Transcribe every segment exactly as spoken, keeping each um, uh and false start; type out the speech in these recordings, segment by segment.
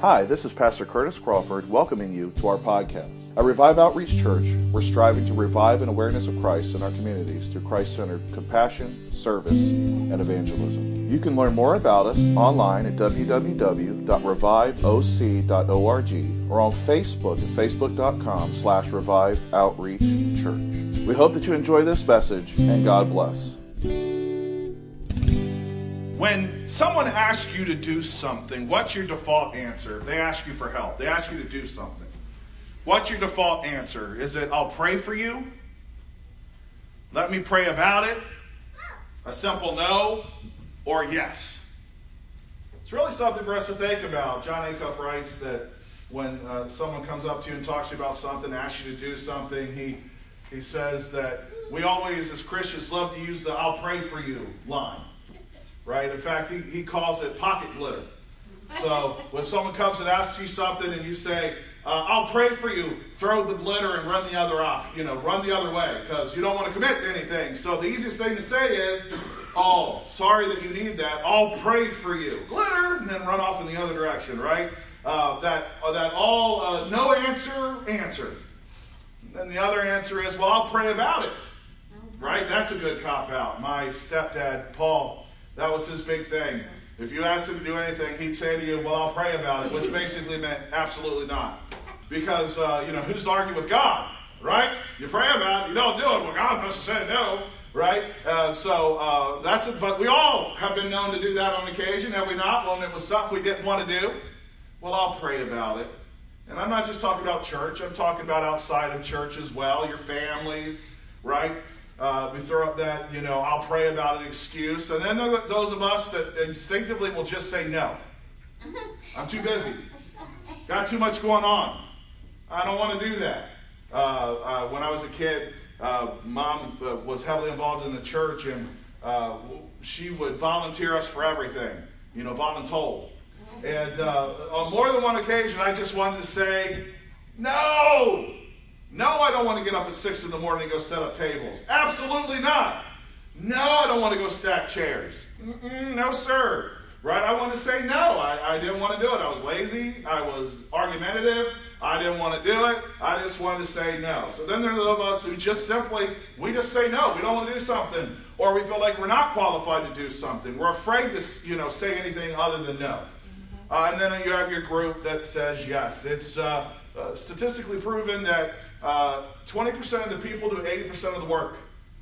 Hi, this is Pastor Curtis Crawford welcoming you to our podcast. At Revive Outreach Church, we're striving to revive an awareness of Christ in our communities through Christ-centered compassion, service, and evangelism. You can learn more about us online at w w w dot revive o c dot org or on Facebook at facebook.com slash Revive Outreach Church. We hope that you enjoy this message, and God bless. When someone asks you to do something, what's your default answer? They ask you for help. They ask you to do something. What's your default answer? Is it, I'll pray for you? Let me pray about it? A simple no or yes? It's really something for us to think about. John Acuff writes that when uh, someone comes up to you and talks to you about something, asks you to do something, he, he says that we always, as Christians, love to use the I'll pray for you line. Right? In fact, he, he calls it pocket glitter. So when someone comes and asks you something and you say, uh, I'll pray for you, throw the glitter and run the other off, you know, run the other way because you don't want to commit to anything. So the easiest thing to say is, oh, sorry that you need that. I'll pray for you. Glitter, and then run off in the other direction, right? Uh, that, uh, that all, uh, no answer, answer. And then the other answer is, well, I'll pray about it. Right? That's a good cop-out. My stepdad, Paul, that was his big thing. If you asked him to do anything, he'd say to you, well, I'll pray about it, which basically meant absolutely not. Because, uh, you know, who's to argue with God, right? You pray about it, you don't do it. Well, God must have said no, right? Uh, so uh, that's it. But we all have been known to do that on occasion, have we not? When it was something we didn't want to do, well, I'll pray about it. And I'm not just talking about church. I'm talking about outside of church as well, your families, right? Uh, we throw up that, you know, I'll pray about an excuse. And then there are those of us that instinctively will just say no. I'm too busy. Got too much going on. I don't want to do that. Uh, uh, when I was a kid, uh, Mom uh, was heavily involved in the church, and uh, she would volunteer us for everything, you know, voluntold. And uh, on more than one occasion, I just wanted to say, no! No, I don't want to get up at six in the morning and go set up tables. Absolutely not. No, I don't want to go stack chairs. Mm-mm, no, sir. Right? I want to say no. I, I didn't want to do it. I was lazy. I was argumentative. I didn't want to do it. I just wanted to say no. So then there are those of us who just simply, we just say no. We don't want to do something. Or we feel like we're not qualified to do something. We're afraid to, you know, say anything other than no. Uh, and then you have your group that says yes. It's uh, uh, statistically proven that Uh, twenty percent of the people do eighty percent of the work.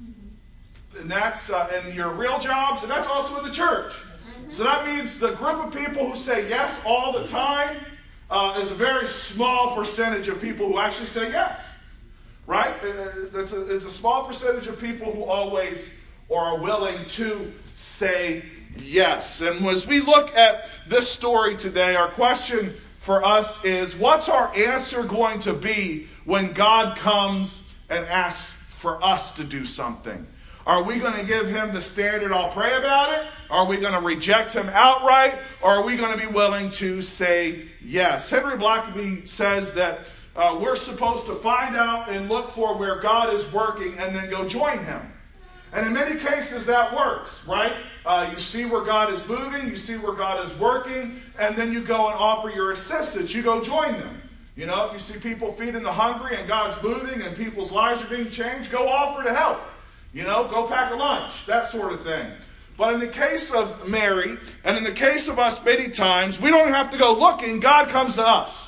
And that's uh, in your real jobs, and that's also in the church. So that means the group of people who say yes all the time uh, is a very small percentage of people who actually say yes. Right? That's a, it's a small percentage of people who always or are willing to say yes. And as we look at this story today, our question for us is, what's our answer going to be when God comes and asks for us to do something? Are we going to give him the standard, I'll pray about it? Are we going to reject him outright? Or are we going to be willing to say yes? Henry Blackaby says that uh, we're supposed to find out and look for where God is working and then go join him. And in many cases that works, right? Uh, you see where God is moving, you see where God is working, and then you go and offer your assistance. You go join them. You know, if you see people feeding the hungry and God's moving and people's lives are being changed, go offer to help. You know, go pack a lunch, that sort of thing. But in the case of Mary, and in the case of us many times, we don't have to go looking. God comes to us.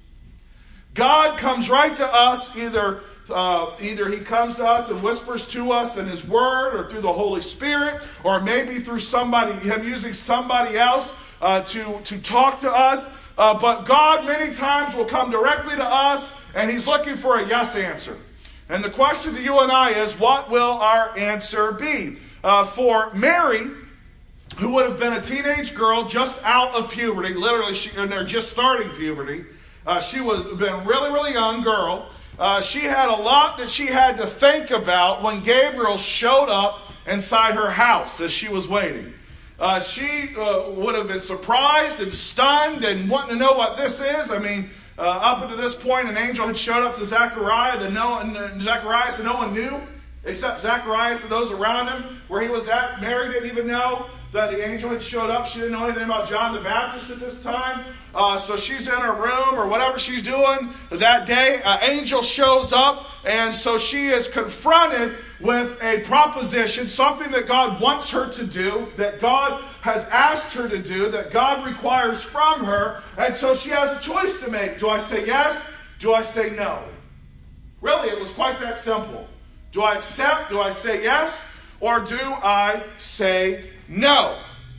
God comes right to us, either Uh, either he comes to us and whispers to us in his word or through the Holy Spirit, or maybe through somebody, him using somebody else uh, to, to talk to us. Uh, but God many times will come directly to us, and he's looking for a yes answer. And the question to you and I is, what will our answer be? Uh, for Mary, who would have been a teenage girl just out of puberty, literally, she, and they're just starting puberty, uh, she would have been a really, really young girl. Uh, she had a lot that she had to think about when Gabriel showed up inside her house as she was waiting. Uh, she uh, would have been surprised and stunned and wanting to know what this is. I mean, uh, up until this point, an angel had showed up to Zechariah that no one, Zacharias that no one knew except Zacharias and those around him. Where he was at, Mary didn't even know. that the angel had showed up. She didn't know anything about John the Baptist at this time. Uh, so she's in her room or whatever she's doing that day. An angel shows up, and so she is confronted with a proposition, something that God wants her to do, that God has asked her to do, that God requires from her. And so she has a choice to make. Do I say yes? Do I say no? Really, it was quite that simple. Do I accept? Do I say yes? Or do I say no?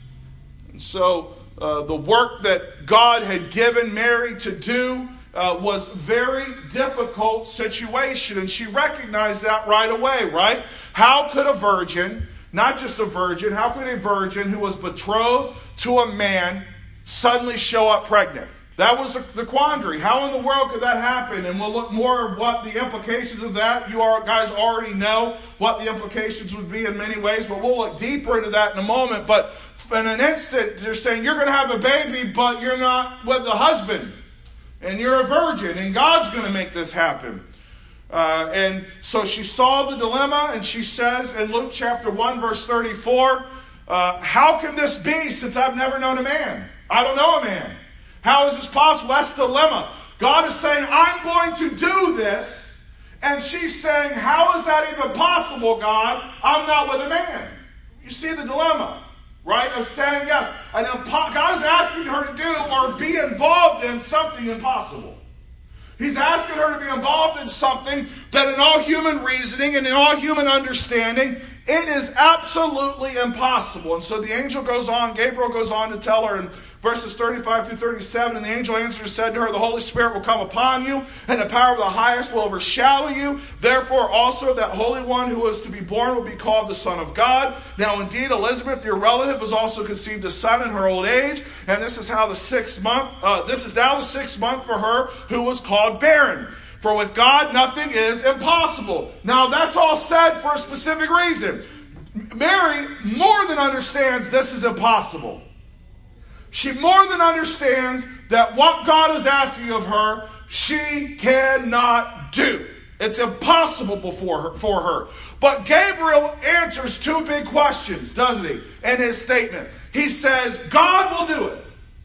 And so uh, the work that God had given Mary to do uh, was very difficult situation. And she recognized that right away, right? How could a virgin, not just a virgin, how could a virgin who was betrothed to a man suddenly show up pregnant? That was the quandary. How in the world could that happen? And we'll look more at what the implications of that. You are, guys already know what the implications would be in many ways, but we'll look deeper into that in a moment. But in an instant, they're saying you're going to have a baby, but you're not with a husband. And you're a virgin, and God's going to make this happen. Uh, and so she saw the dilemma, and she says in Luke chapter one, verse thirty-four, uh, how can this be since I've never known a man? I don't know a man. How is this possible? That's the dilemma. God is saying, I'm going to do this. And she's saying, how is that even possible, God? I'm not with a man. You see the dilemma, right, of saying yes. And impo- God is asking her to do or be involved in something impossible. He's asking her to be involved in something that in all human reasoning and in all human understanding, it is absolutely impossible. And so the angel goes on, Gabriel goes on to tell her in verses thirty-five through thirty-seven, and the angel answered and said to her, the Holy Spirit will come upon you, and the power of the highest will overshadow you. Therefore also that Holy One who is to be born will be called the Son of God. Now indeed Elizabeth, your relative, has also conceived a son in her old age, and this is how the sixth month, uh, this is now the sixth month for her who was called barren. For with God, nothing is impossible. Now, that's all said for a specific reason. Mary more than understands this is impossible. She more than understands that what God is asking of her, she cannot do. It's impossible before her, for her. But Gabriel answers two big questions, doesn't he, in his statement. He says, God will do it.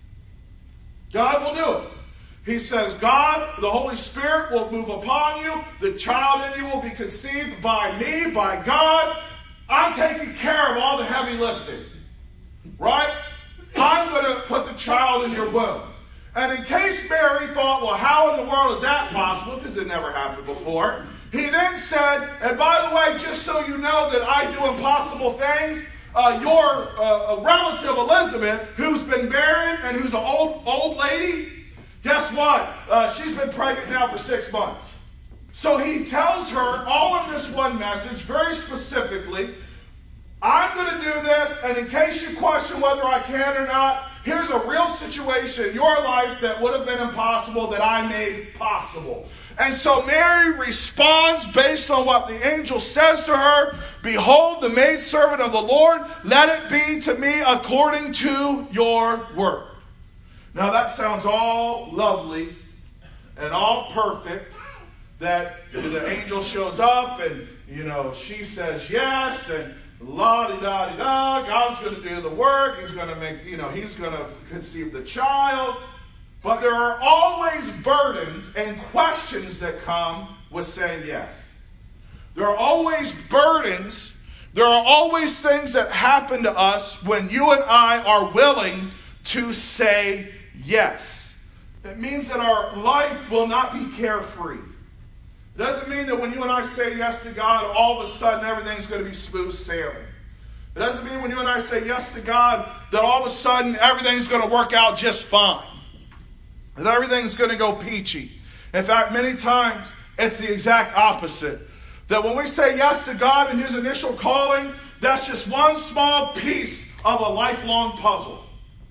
God will do it. He says, God, the Holy Spirit will move upon you. The child in you will be conceived by me, by God. I'm taking care of all the heavy lifting. Right? I'm going to put the child in your womb. And in case Mary thought, well, how in the world is that possible? Because it never happened before. He then said, and by the way, just so you know that I do impossible things, uh, your uh, relative Elizabeth, who's been barren and who's an old, old lady, guess what? Uh, she's been pregnant now for six months. So he tells her all in this one message, very specifically, I'm going to do this, and in case you question whether I can or not, here's a real situation in your life that would have been impossible that I made possible. And so Mary responds based on what the angel says to her, behold, the maidservant of the Lord, let it be to me according to your word. Now that sounds all lovely and all perfect, that the angel shows up and, you know, she says yes, and la-di-da-di-da, God's going to do the work, he's going to make, you know, he's going to conceive the child. But there are always burdens and questions that come with saying yes. There are always burdens, there are always things that happen to us when you and I are willing to say yes. It means that our life will not be carefree. It doesn't mean that when you and I say yes to God, all of a sudden everything's going to be smooth sailing. It doesn't mean when you and I say yes to God that all of a sudden everything's going to work out just fine. That everything's going to go peachy. In fact, many times it's the exact opposite. That when we say yes to God and his initial calling, that's just one small piece of a lifelong puzzle.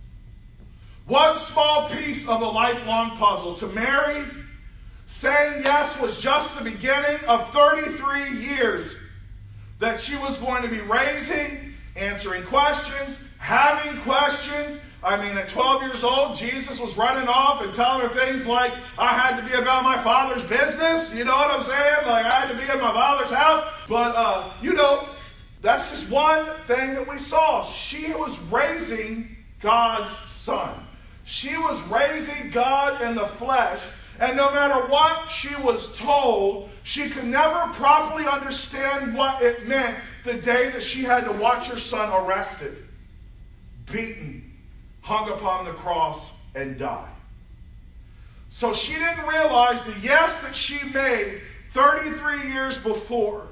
One small piece of a lifelong puzzle. To Mary, saying yes was just the beginning of thirty-three years that she was going to be raising, answering questions, having questions. I mean, at twelve years old, Jesus was running off and telling her things like, I had to be about my Father's business. You know what I'm saying? Like, I had to be in my Father's house. But, uh, you know, That's just one thing that we saw. She was raising God's son. She was raising God in the flesh. And no matter what she was told, she could never properly understand what it meant the day that she had to watch her son arrested, beaten, hung upon the cross, and die. So she didn't realize the yes that she made thirty-three years before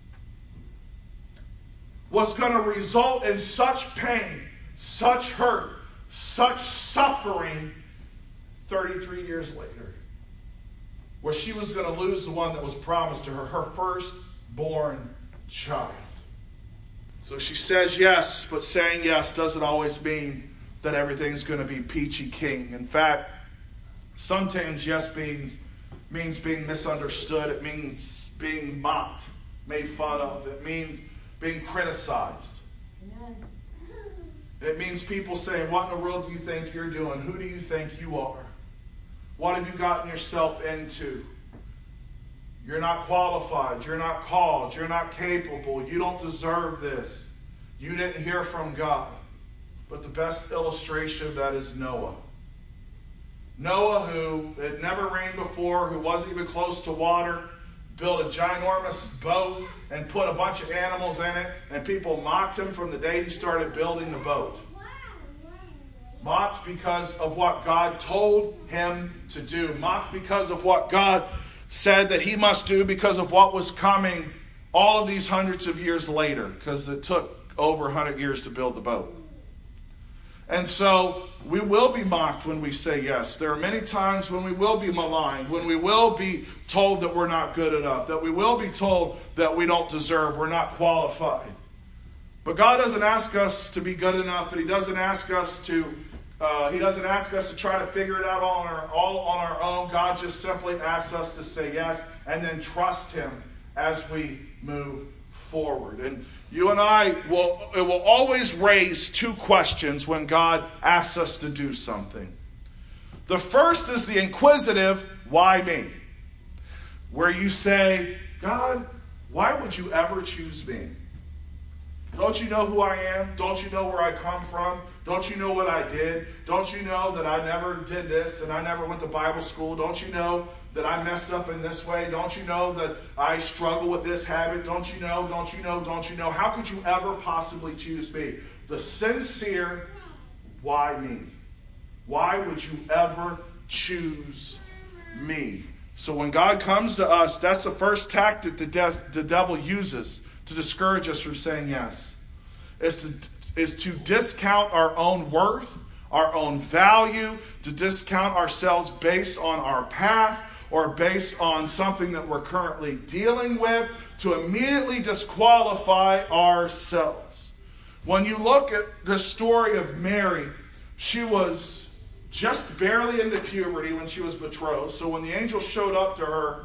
was going to result in such pain, such hurt, such suffering thirty-three years later, where she was going to lose the one that was promised to her, her firstborn child. So she says yes, but saying yes doesn't always mean that everything's going to be peachy keen. In fact, sometimes yes means, means being misunderstood. It means being mocked, made fun of. It means being criticized. Amen. It means people saying, what in the world do you think you're doing? Who do you think you are? What have you gotten yourself into? You're not qualified. You're not called. You're not capable. You don't deserve this. You didn't hear from God. But the best illustration of that is Noah. Noah, who had never rained before, who wasn't even close to water, built a ginormous boat and put a bunch of animals in it, and people mocked him from the day he started building the boat. Mocked because of what God told him to do. Mocked because of what God said that he must do, because of what was coming all of these hundreds of years later, because it took over one hundred years to build the boat. And so we will be mocked when we say yes. There are many times when we will be maligned, when we will be told that we're not good enough, that we will be told that we don't deserve, we're not qualified. But God doesn't ask us to be good enough, and He doesn't ask us to uh, He doesn't ask us to try to figure it out all on our all on our own. God just simply asks us to say yes and then trust Him as we move forward. And you and I will it will always raise two questions when God asks us to do something. The first is the inquisitive, why me? Where you say, God, why would you ever choose me? Don't you know who I am? Don't you know where I come from? Don't you know what I did? Don't you know that I never did this and I never went to Bible school? Don't you know that I messed up in this way? Don't you know that I struggle with this habit? Don't you know? Don't you know? Don't you know? How could you ever possibly choose me? The sincere, why me? Why would you ever choose me? So when God comes to us, that's the first tactic the, de- the devil uses to discourage us from saying yes. Is to, is to discount our own worth, our own value, to discount ourselves based on our past or based on something that we're currently dealing with, to immediately disqualify ourselves. When you look at the story of Mary, she was just barely into puberty when she was betrothed. So when the angel showed up to her,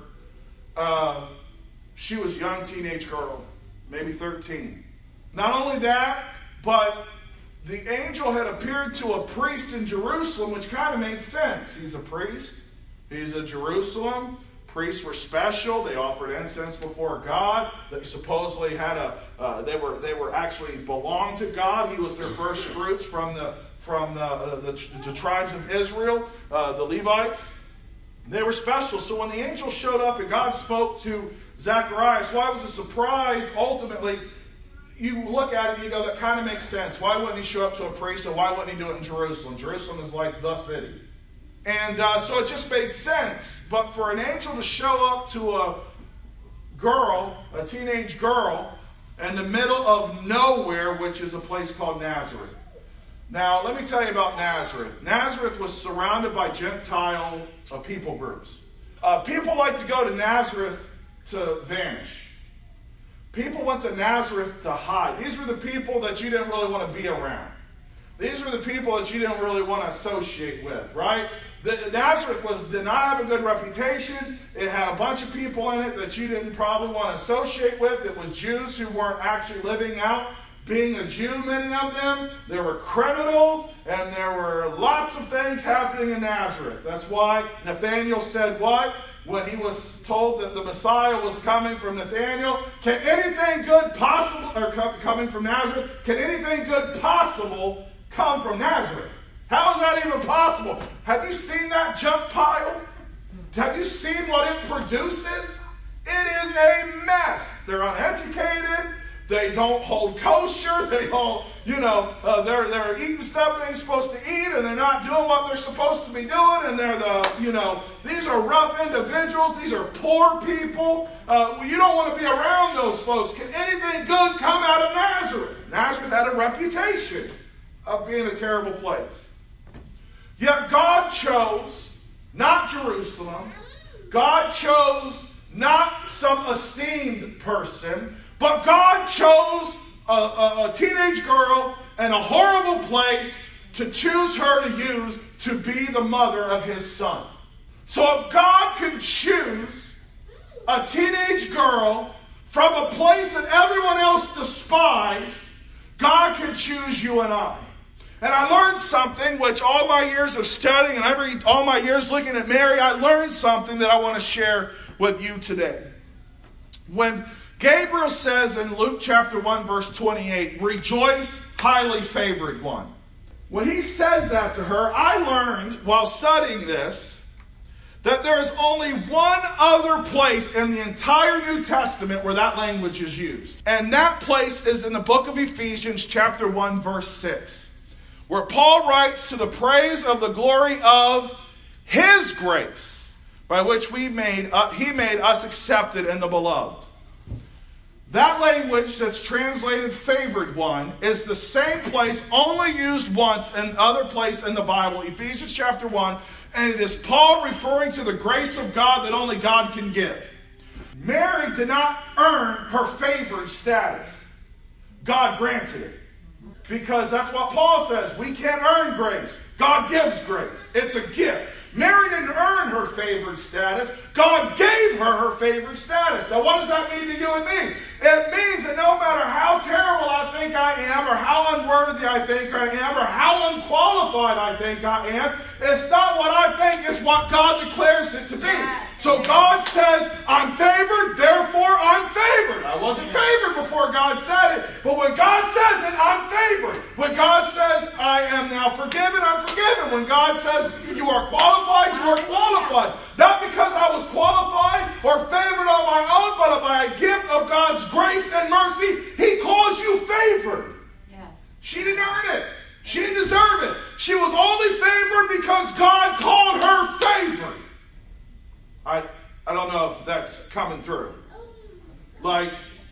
uh, she was a young teenage girl, maybe thirteen. Not only that, but the angel had appeared to a priest in Jerusalem, which kind of made sense. He's a priest. He's in Jerusalem. Priests were special. They offered incense before God. They supposedly had a. Uh, they were. They were actually belonged to God. He was their first fruits from the from the uh, the, the tribes of Israel, uh, the Levites. They were special. So when the angel showed up and God spoke to Zacharias, why was a surprise? Ultimately, you look at it and you go, that kind of makes sense. Why wouldn't he show up to a priest, and why wouldn't he do it in Jerusalem? Jerusalem is like the city. And uh, so it just made sense. But for an angel to show up to a girl, a teenage girl, in the middle of nowhere, which is a place called Nazareth. Now, let me tell you about Nazareth. Nazareth was surrounded by Gentile uh, people groups. Uh, people like to go to Nazareth to vanish. People went to Nazareth to hide. These were the people that you didn't really want to be around. These were the people that you didn't really want to associate with, right? The, Nazareth was did not have a good reputation. It had a bunch of people in it that you didn't probably want to associate with. It was Jews who weren't actually living out Being a Jew, many of them, there were criminals, and there were lots of things happening in Nazareth. That's why Nathanael said what? When he was told that the Messiah was coming from Nathanael, can anything good possible, or coming from Nazareth, can anything good possible come from Nazareth? How is that even possible? Have you seen that junk pile? Have you seen what it produces? It is a mess. They're uneducated. They don't hold kosher. They don't, you know, uh, they're they're eating stuff they ain't supposed to eat, and they're not doing what they're supposed to be doing. And they're the, you know, these are rough individuals. These are poor people. Uh, you don't want to be around those folks. Can anything good come out of Nazareth? Nazareth had a reputation of being a terrible place. Yet God chose not Jerusalem. God chose not some esteemed person. But God chose a, a, a teenage girl in a horrible place to choose her to use to be the mother of his son. So if God can choose a teenage girl from a place that everyone else despised, God can choose you and I. And I learned something, which all my years of studying and every all my years looking at Mary, I learned something that I want to share with you today. When Gabriel says in Luke chapter one, verse twenty-eight, rejoice, highly favored one. When he says that to her, I learned while studying this that there is only one other place in the entire New Testament where that language is used. And that place is in the book of Ephesians chapter one, verse six, where Paul writes to the praise of the glory of his grace, by which we made uh, he made us accepted in the beloved. That language that's translated favored one is the same place only used once in other place in the Bible, Ephesians chapter one, and it is Paul referring to the grace of God that only God can give. Mary did not earn her favored status. God granted it. Because that's what Paul says. We can't earn grace. God gives grace. It's a gift. Mary didn't earn her favored status. God gave her her favored status. Now, what does that mean to you and me? It means that no matter how terrible I think I am, or how unworthy I think I am, or how unqualified I think I am, it's not what I think, it's what God declares it to be. Yes. So God says, I'm favored, therefore I'm favored. I wasn't favored before God said it, but when God says it, I'm favored. When God says, I am now forgiven, I'm forgiven. When God says, you are qualified, you are qualified. Not because I was qualified or favored on my own, but by a gift of God's grace and mercy, He calls you favored. Yes. She didn't earn it. She didn't deserve it. She was only favored because God called her favored. I, I don't know if that's coming through. Like,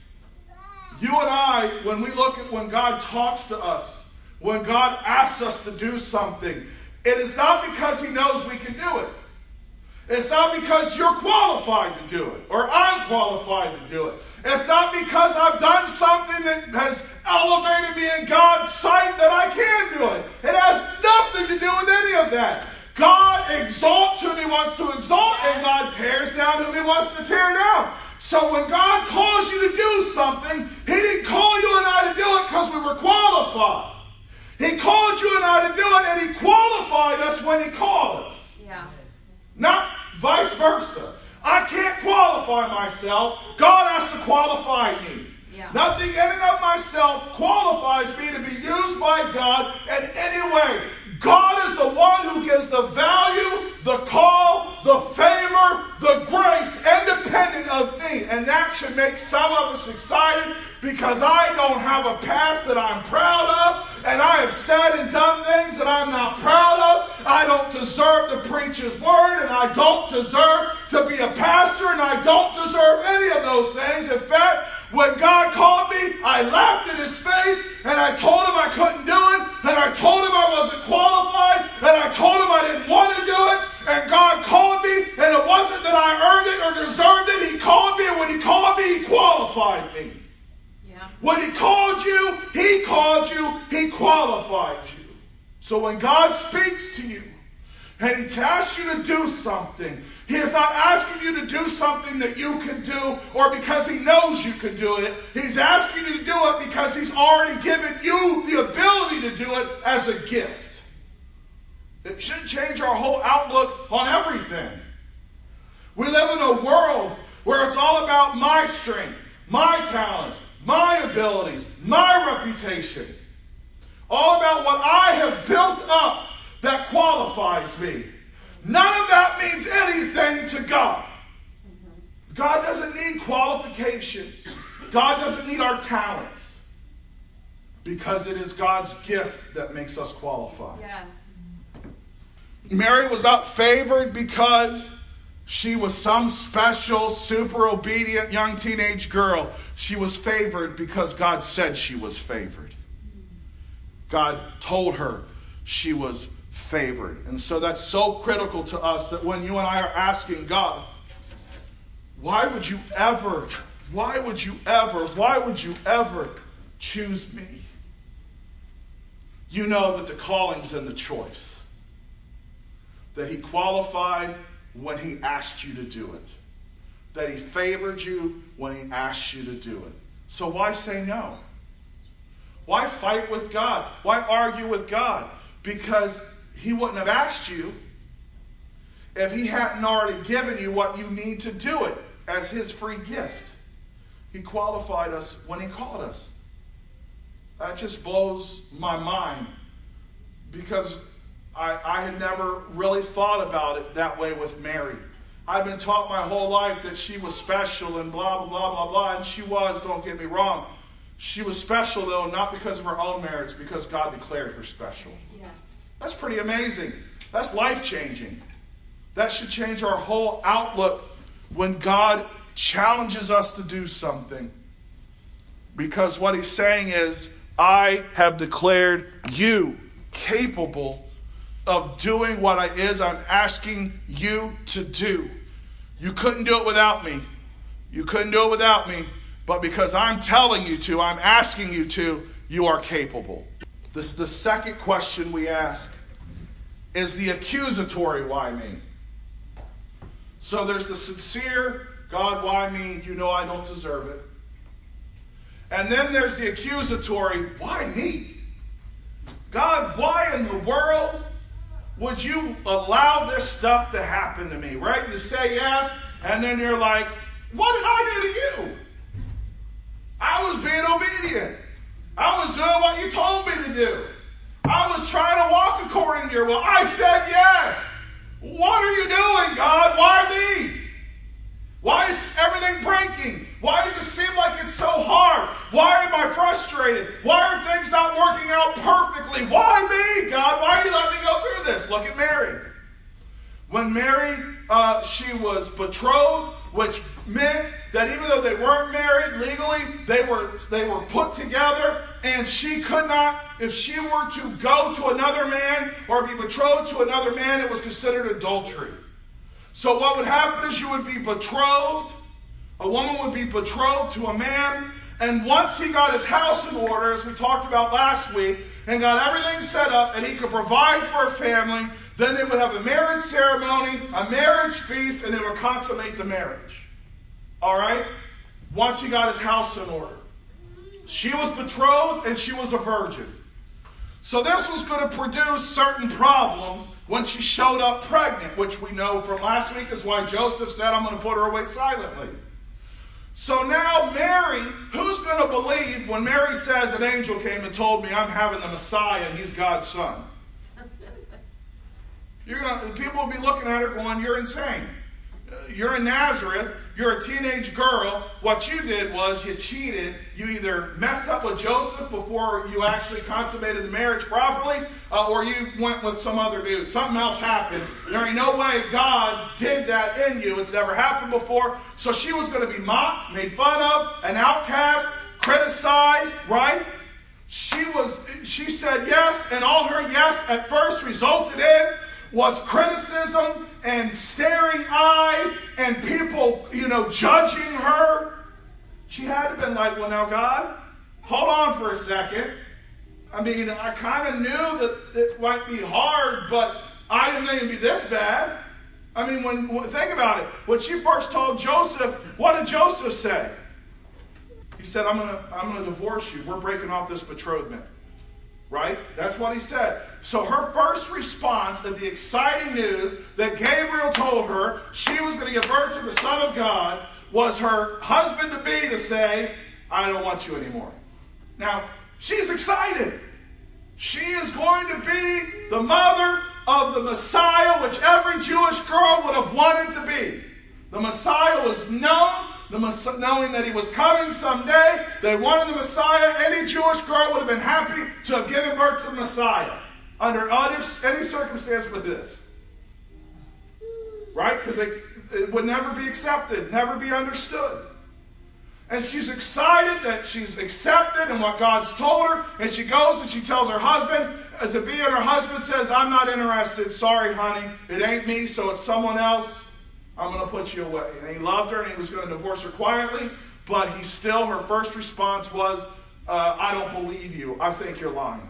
you and I, when we look at when God talks to us, when God asks us to do something, it is not because He knows we can do it. It's not because you're qualified to do it, or I'm qualified to do it. It's not because I've done something that has elevated me in God's sight that I can do it. It has nothing to do with any of that. God exalts whom He wants to exalt, and God tears down whom He wants to tear down. So when God calls you to do something, He didn't call you and I to do it because we were qualified. He called you and I to do it, and He qualified us when He called us. Yeah. Not vice versa. I can't qualify myself. God has to qualify me. Yeah. Nothing in and of myself qualifies me to be used by God in any way. God is the one who gives the value, the call, the favor, the grace, independent of me. And that should make some of us excited, because I don't have a past that I'm proud of, and I have said and done things that I'm not proud of. I don't deserve to preach His word, and I don't deserve to be a pastor, and I don't deserve any of those things. In fact, when God called me, I laughed in His face, and I told Him I couldn't do it, and I told Him I wasn't qualified, and I told Him I didn't want to do it, and God called me, and it wasn't that I earned it or deserved it. He called me, and when He called me, He qualified me. Yeah. When He called you, He called you, He qualified you. So when God speaks to you, And he asks you to do something. He is not asking you to do something that you can do or because he knows you can do it. He's asking you to do it because he's already given you the ability to do it as a gift. It should change our whole outlook on everything. We live in a world where it's all about my strength, my talents, my abilities, my reputation. All about what I have built up that qualifies me. None of that means anything to God. God doesn't need qualifications. God doesn't need our talents. Because it is God's gift that makes us qualified. Yes. Mary was not favored because she was some special, super obedient young teenage girl. She was favored because God said she was favored. God told her she was favored. And so that's so critical to us that when you and I are asking God, why would you ever, why would you ever, why would you ever choose me? You know that the calling's in the choice. That he qualified when he asked you to do it. That he favored you when he asked you to do it. So why say no? Why fight with God? Why argue with God? Because he wouldn't have asked you if he hadn't already given you what you need to do it as his free gift. He qualified us when he called us. That just blows my mind because I, I had never really thought about it that way with Mary. I've been taught my whole life that she was special and blah, blah, blah, blah, blah, and she was, don't get me wrong. She was special, though, not because of her own merits, because God declared her special. Yes. That's pretty amazing. That's life-changing. That should change our whole outlook when God challenges us to do something. Because what he's saying is, I have declared you capable of doing what it is I'm asking you to do. You couldn't do it without me. You couldn't do it without me. But because I'm telling you to, I'm asking you to, you are capable. This is the second question we ask. Is the accusatory why me? So there's the sincere, God, why me? You know I don't deserve it. And then there's the accusatory, why me? God, why in the world would you allow this stuff to happen to me? Right? You say yes, and then you're like, what did I do to you? I was being obedient. I was doing what you told me to do. I was trying to walk according to your will. I said yes. What are you doing, God? Why me? Why is everything breaking? Why does it seem like it's so hard? Why am I frustrated? Why are things not working out perfectly? Why me, God? Why are you letting me go through this? Look at Mary. When Mary, uh, she was betrothed, which meant that even though they weren't married legally, they were they were put together, and she could not, if she were to go to another man or be betrothed to another man, it was considered adultery. So what would happen is you would be betrothed, a woman would be betrothed to a man, and once he got his house in order, as we talked about last week, and got everything set up, and he could provide for a family, then they would have a marriage ceremony, a marriage feast, and they would consummate the marriage. All right? Once he got his house in order. She was betrothed and she was a virgin. So this was going to produce certain problems when she showed up pregnant, which we know from last week is why Joseph said, I'm going to put her away silently. So now Mary, who's going to believe when Mary says an angel came and told me I'm having the Messiah and he's God's son? You're gonna, people will be looking at her going, you're insane. You're in Nazareth. You're a teenage girl. What you did was you cheated. You either messed up with Joseph before you actually consummated the marriage properly, uh, or you went with some other dude. Something else happened. There ain't no way God did that in you. It's never happened before. So she was going to be mocked, made fun of, an outcast, criticized, right? She was. She said yes, and all her yes at first resulted in was criticism and staring eyes and people, you know, judging her. She had to have been like, well, now, God, hold on for a second. I mean, I kind of knew that it might be hard, but I didn't think it'd be this bad. I mean, when, when think about it. When she first told Joseph, what did Joseph say? He said, I'm gonna, I'm gonna divorce you. We're breaking off this betrothment. Right? That's what he said. So her first response at the exciting news that Gabriel told her she was going to give birth to the Son of God was her husband-to-be to say, I don't want you anymore. Now, she's excited. She is going to be the mother of the Messiah, which every Jewish girl would have wanted to be. The Messiah was known, the Messiah, knowing that he was coming someday. They wanted the Messiah. Any Jewish girl would have been happy to have given birth to the Messiah under any circumstance but this. Right? Because it, it would never be accepted, never be understood. And she's excited that she's accepted and what God's told her. And she goes and she tells her husband to be, and her husband says, I'm not interested. Sorry, honey. It ain't me, so it's someone else. I'm going to put you away. And he loved her and he was going to divorce her quietly. But he still, her first response was, uh, I don't believe you. I think you're lying.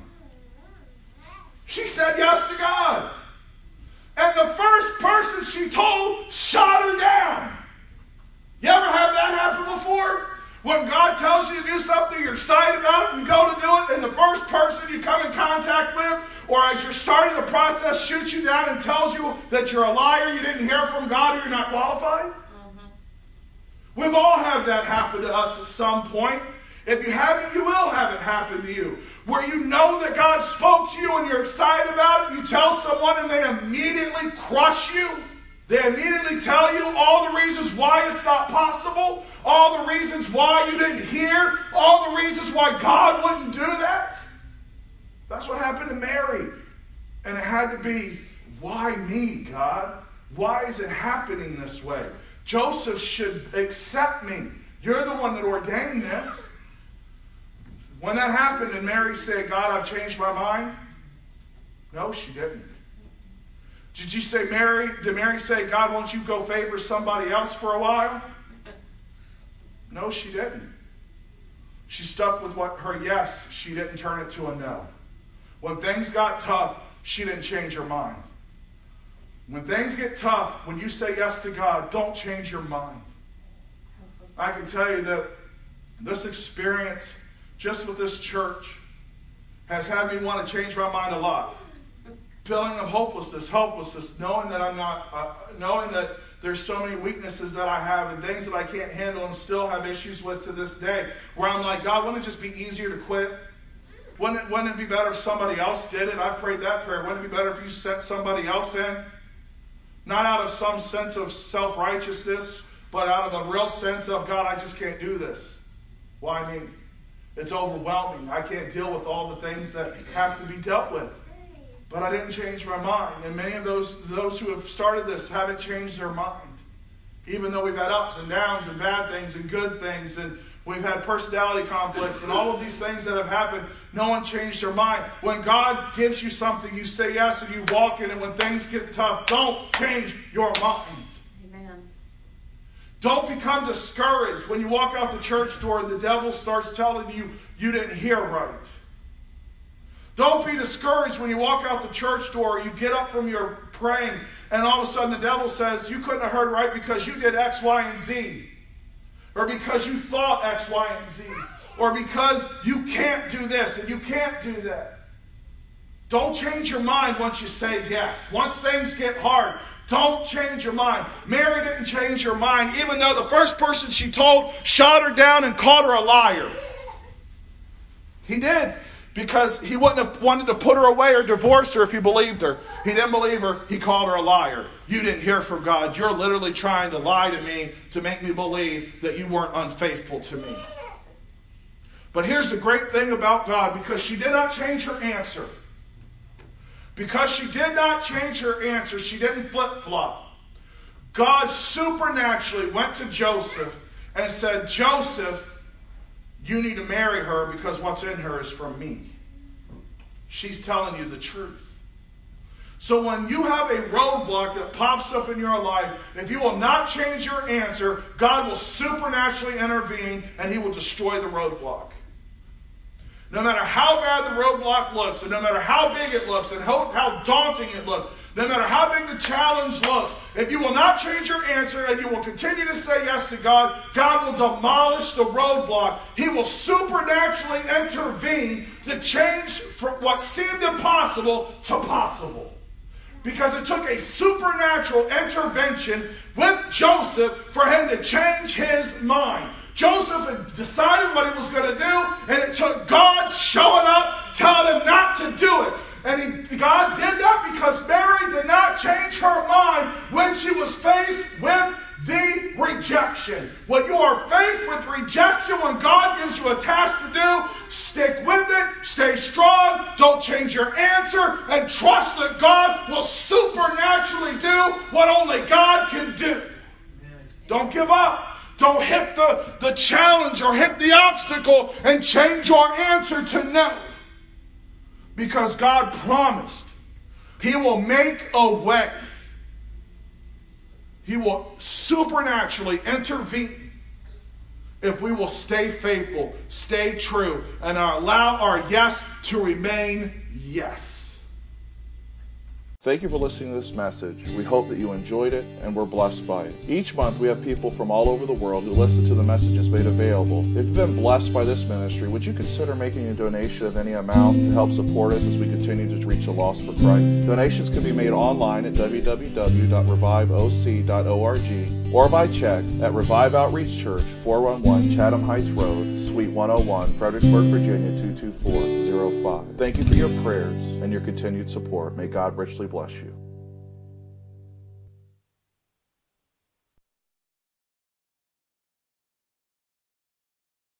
She said yes to God. And the first person she told shot her down. You ever had that happen before? When God tells you to do something, you're excited about it, and you go to do it, and the first person you come in contact with, or as you're starting the process, shoots you down and tells you that you're a liar, you didn't hear from God, or you're not qualified? Mm-hmm. We've all had that happen to us at some point. If you haven't, you will have it happen to you. Where you know that God spoke to you and you're excited about it, you tell someone and they immediately crush you. They immediately tell you all the reasons why it's not possible, all the reasons why you didn't hear, all the reasons why God wouldn't do that. That's what happened to Mary. And it had to be, why me, God? Why is it happening this way? Joseph should accept me. You're the one that ordained this. When that happened and Mary said, God, I've changed my mind. No, she didn't. Did you say, Mary, did Mary say, God, won't you go favor somebody else for a while? No, she didn't. She stuck with what her yes. She didn't turn it to a no. When things got tough, she didn't change her mind. When things get tough, when you say yes to God, don't change your mind. I can tell you that this experience, just with this church, has had me want to change my mind a lot. Feeling of hopelessness, helplessness, knowing that I'm not, uh, knowing that there's so many weaknesses that I have and things that I can't handle and still have issues with to this day, where I'm like, God, wouldn't it just be easier to quit? Wouldn't it, wouldn't it be better if somebody else did it? I've prayed that prayer. Wouldn't it be better if you sent somebody else in? Not out of some sense of self-righteousness, but out of a real sense of, God, I just can't do this. Why me? It's overwhelming. I can't deal with all the things that have to be dealt with. But I didn't change my mind. And many of those, those who have started this haven't changed their mind. Even though we've had ups and downs and bad things and good things, and we've had personality conflicts and all of these things that have happened, no one changed their mind. When God gives you something, you say yes and you walk in it. When things get tough, don't change your mind. Amen. Don't become discouraged when you walk out the church door and the devil starts telling you you didn't hear right. Don't be discouraged when you walk out the church door, you get up from your praying, and all of a sudden the devil says, you couldn't have heard right because you did X, Y, and Z. Or because you thought X, Y, and Z. Or because you can't do this and you can't do that. Don't change your mind once you say yes. Once things get hard, don't change your mind. Mary didn't change her mind, even though the first person she told shot her down and called her a liar. He did. Because he wouldn't have wanted to put her away or divorce her if he believed her. He didn't believe her. He called her a liar. You didn't hear from God. You're literally trying to lie to me to make me believe that you weren't unfaithful to me. But here's the great thing about God. Because she did not change her answer. Because she did not change her answer. She didn't flip-flop. God supernaturally went to Joseph and said, Joseph, you need to marry her because what's in her is from me. She's telling you the truth. So when you have a roadblock that pops up in your life, if you will not change your answer, God will supernaturally intervene and he will destroy the roadblock. No matter how bad the roadblock looks, and no matter how big it looks, and how, how daunting it looks, no matter how big the challenge looks, if you will not change your answer and you will continue to say yes to God, God will demolish the roadblock. He will supernaturally intervene to change from what seemed impossible to possible. Because it took a supernatural intervention with Joseph for him to change his mind. Joseph had decided what he was going to do, and it took God showing up, telling him not to do it. And he, God did that because Mary did not change her mind when she was faced with the rejection. When you are faced with rejection, when God gives you a task to do, stick with it, stay strong, don't change your answer, and trust that God will supernaturally do what only God can do. Don't give up. Don't hit the, the challenge or hit the obstacle and change your answer to no. Because God promised He will make a way. He will supernaturally intervene if we will stay faithful, stay true, and allow our yes to remain yes. Thank you for listening to this message. We hope that you enjoyed it and were blessed by it. Each month we have people from all over the world who listen to the messages made available. If you've been blessed by this ministry, would you consider making a donation of any amount to help support us as we continue to reach the lost for Christ? Donations can be made online at w w w dot revive o c dot org or by check at Revive Outreach Church, four one one Chatham Heights Road, Suite one oh one, Fredericksburg, Virginia two two four zero five. Thank you for your prayers and your continued support. May God richly bless you.